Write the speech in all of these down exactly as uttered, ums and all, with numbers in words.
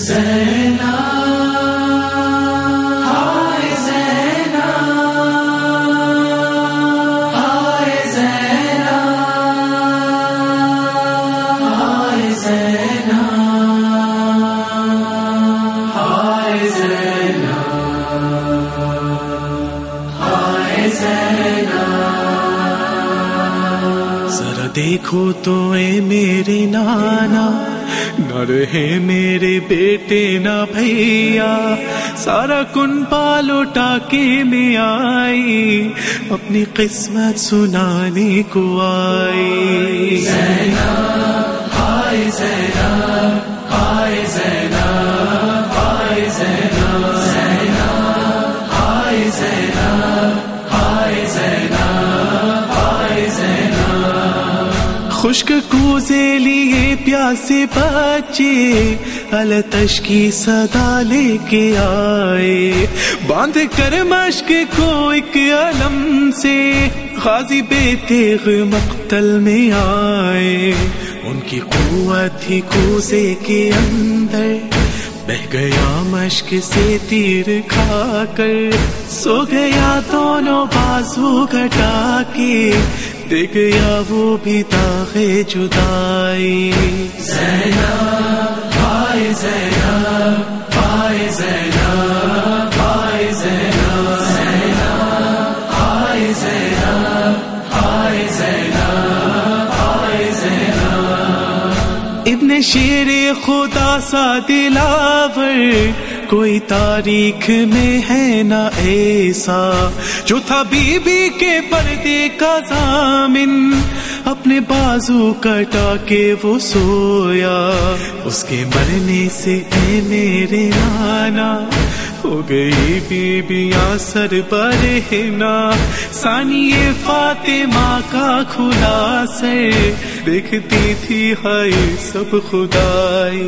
زینب ہائے زینب ہائے زینب ہائے زینب ہائے زینب ہائے زینب ذرا دیکھو تو اے میرے نانا، نہ رہے میرے بیٹے نہ بھیا، سارا کن پال اٹھا کے میں آئی، اپنی قسمت سنانے کو آئی۔ زینب ہائے زینب ہائے زینب ہائے زینب زینب ہائے زینب ہائے زینب ہائے زینب۔ خشک کوزے لیے پیاسے بچے التش کی صدا لے کے آئے، باندھ کر مشک کو ایک علم سے غازی بے تیغ مقتل میں آئے۔ ان کی قوت تھی کوزے کے اندر، بہ گیا مشک سے تیر کھا کر، سو گیا دونوں بازو گھٹا کے، دے گیا وہ بھی داغ جدائی۔ زینب ہائے زینب ہائے زینب ہائے زینب زینب ہائے زینب ہائے زینب ہائے زینب۔ ابن شیر خدا سا دلاور کوئی تاریخ میں ہے نہ ایسا، جو تھا بی بی کے پردے کا ضامن، اپنے بازو کٹا کے وہ سویا۔ اس کے مرنے سے اے میرے نانا ہو گئی بی بیاں سر برہنا، ثانی فاطمہ کا کھلا سر دیکھتی تھی ہائے سب خدائی۔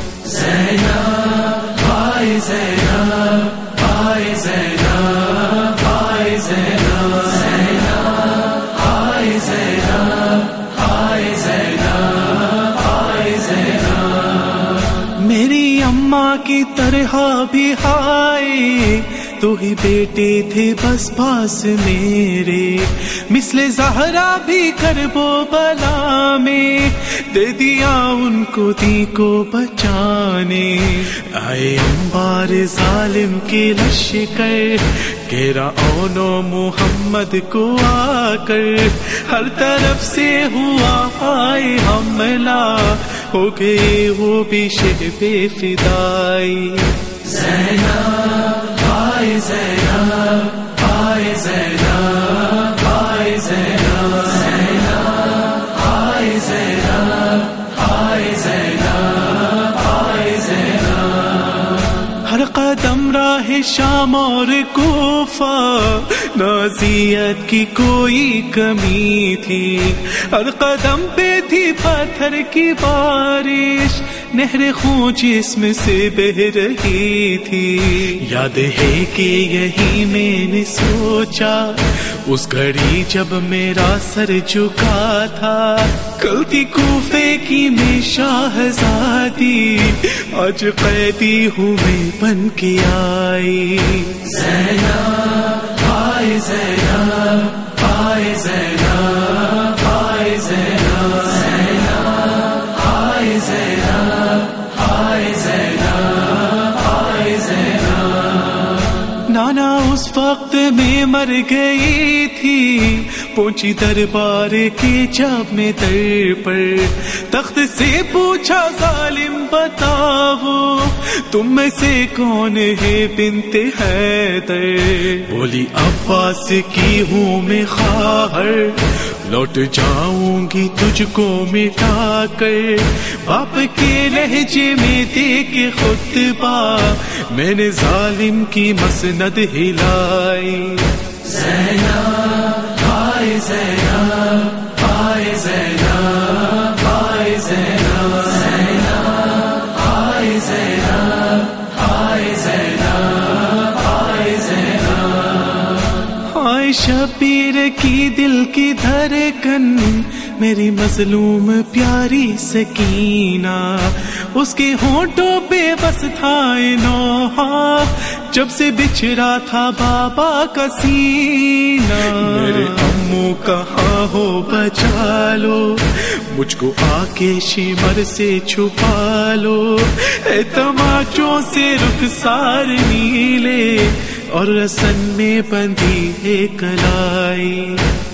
زینب ہائے زینب ہائے زینب ہائے زینب زینب ہائے زینب ہائے زینب ہائے زینب۔ میری اماں کی طرح بھی ہائے تو ہی بیٹے تھے بس پاس میرے، مثل زہرا بھی کرب و بلا میں دے دیا ان کو دی کو بچانے۔ آئے انبار ظالم کے لشکر گھیرا اون و محمد کو آ کر، ہر طرف سے ہوا آئے حملہ، ہو گئے وہ بھی شہب فدائی۔ زینب ہائے زینب ہائے زینب ہائے زینب زینب ہائے زینب ہائے زینب ہائے زینب۔ ہر قدم راہ شام اور کوفہ نازیت کی کوئی کمی تھی، ہر قدم پہ تھی پتھر کی بارش، نہر خون جسم سے بہ رہی تھی۔ یاد ہے کہ یہی میں نے سوچا اس گھڑی جب میرا سر جھکا تھا، کل تھی کوفے کی میں شاہزادی، آج قیدی ہوں میں بن کے آئی۔ زینب ہائے زینب ہائے زینب ہائے زینب زینب ہائے زینب ہائے زینب ہائے زینب۔ نانا اس وقت میں مر گئی تھی، پہنچی دربار کے جب میں در پر، تخت سے پوچھا ظالم بتاؤ تم میں سے کون ہے بنت حیدر؟ بولی عباس کی ہوں میں خواہر، لوٹ جاؤں گی تجھ کو مٹا کر، باپ کے لہجے میں دے کے خطبہ میں نے ظالم کی مسند ہلائی۔ زینب ہائے زینب ہائے زینب ہائے زینب زینب ہائے زینب ہائے زینب ہائے زینب۔ ہائے شبیر کی دل کی دھڑکن میری مظلوم پیاری سکینہ، اس کے ہونٹوں پہ بس تھا نوحہ جب سے بچھڑا تھا بابا کا سینہ. میرے امو کہاں ہو بچا لو مجھ کو آ کے شمر سے چھپا لو. اے تماچوں سے رخسار نیلے اور رسن میں بندھی ہے کلائی.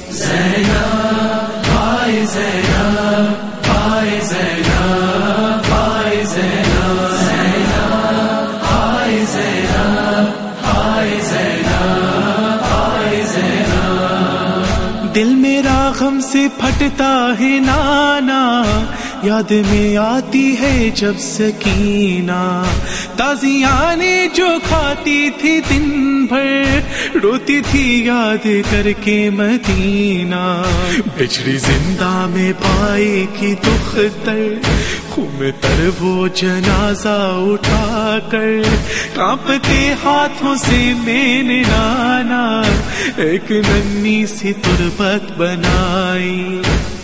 زینب ہائے زینب ہائے زینب ہائے زینب زینب ہائے زینب ہائے زینب ہائے زینب. دل میرا غم سے پھٹتا ہے نانا یاد میں آتی ہے جب سکینہ. تازیاں نے جو کھاتی تھی دن بھر روتی تھی یاد کر کے مدینہ. بچھڑی زندہ میں پائی کی دختر خون تر وہ جنازہ اٹھا کر کانپتے ہاتھوں سے میں نے نانا ایک ننھی سی تربت بنائی.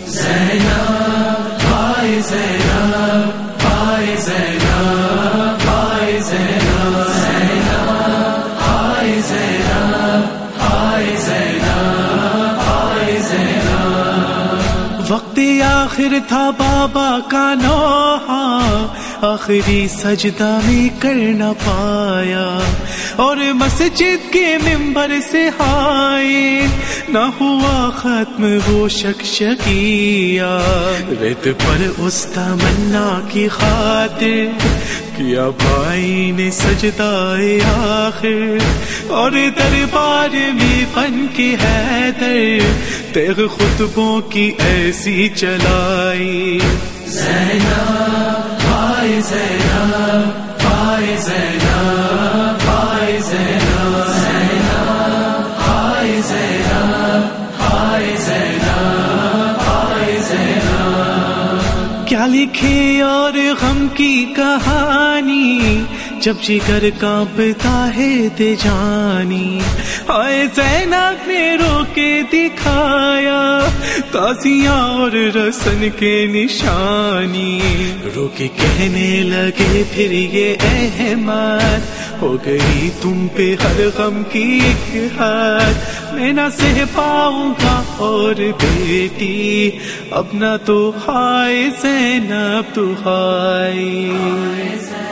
زینب ہائے زینب ہائے زینب ہائے زینب زینب ہائے زینب ہائے زینب ہائے زینب. وقت آخر تھا بابا کا نوحہ آخری سجدہ میں کر نہ پایا اور مسجد کے ممبر سے ہائے نہ ہوا ختم وہ شکشکیہ. ریت پر اس تمنا کی خاطر کیا بھائی نے سجدہ آخر اور دربار میں بن کے حیدر تیغ خطبوں کی ایسی چلائی. زینب ہائے زینب ہائے زینب ہائے زینب زینب ہائے زینب ہائے زینب ہائے زینب. کیا لکھے اور غم کی کہانی جب جگر کانپتا ہے دے جانی. آئے زینب نے رو کے دکھایا تازیاں اور رسن کے نشانی. رو کے کہنے لگے پھر یہ احمد ہو گئی تم پہ ہر غم کی ایک حد. میں نہ سہ پاؤں گا اور بیٹی اب نہ تو ہائے زینب تو ہائے.